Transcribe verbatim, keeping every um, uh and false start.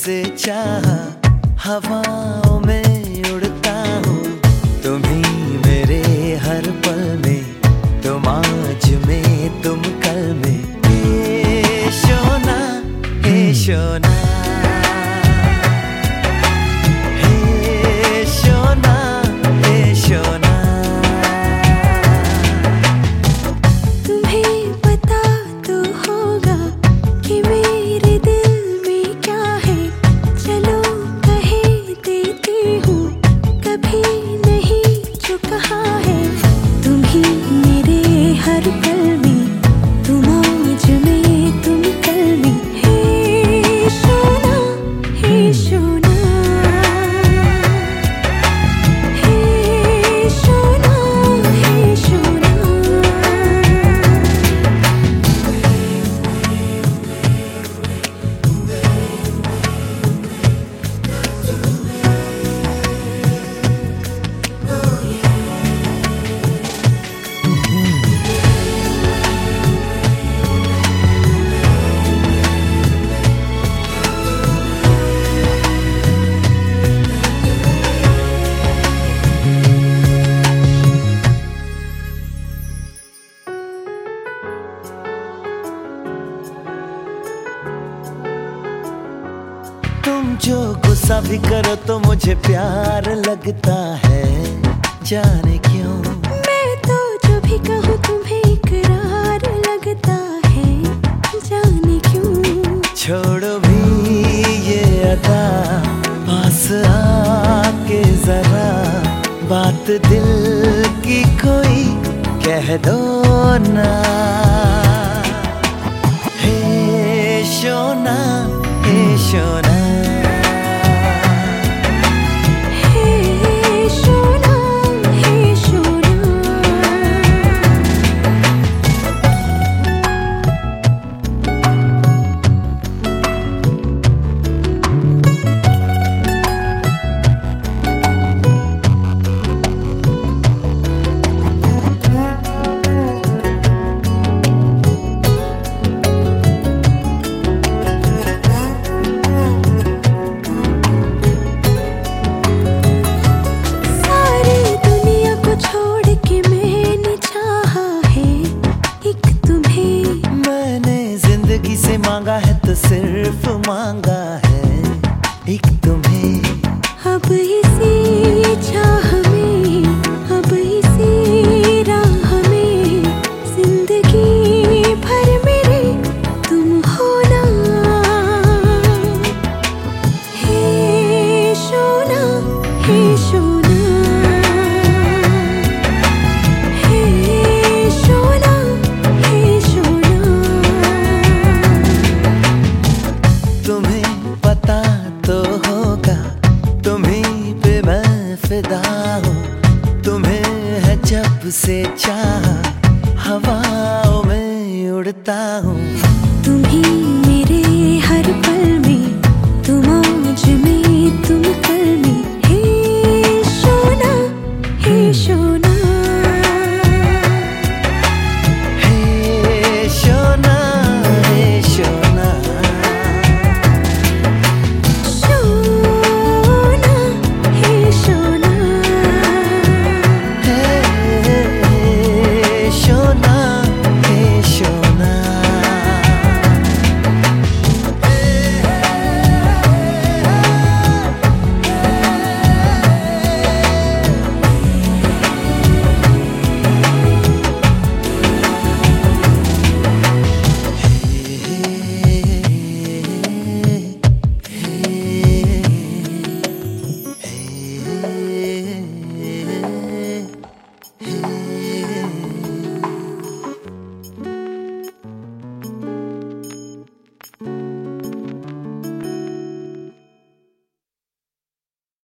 तुमसे चाहा, हवाओं में उड़ता हूँ, तुम ही मेरे हर पल में, तुम आज में तुम कल में। हे सोना, हे सोना, हे सोना, हे सोना। तुम्हें पता तो होगा कि मेरे दिल में क्या है, चलो कहे देती हूँ, कभी नहीं जो कहा है। तुम ही मेरे हर पल में, तुम आज में तुम कल में। हे सोना, हे सोना, हे सोना, हे सोना। तुम जो गुस्सा भी करो तो मुझे प्यार लगता है, जाने क्यों। मैं तो जो भी कहूँ तुम्हें इकरार लगता है, जाने क्यों। छोड़ो भी ये अदा, पास आके जरा बात दिल की कोई कह दो ना। हे सोना, हे सोना, हे सोना, हे सोना। सारी दुनिया को छोड़ के मैंने चाहा है एक तुम्हें। मैंने जिंदगी से मांगा है तो सिर्फ मांगा है एक तुम्हें। अब इसी चाह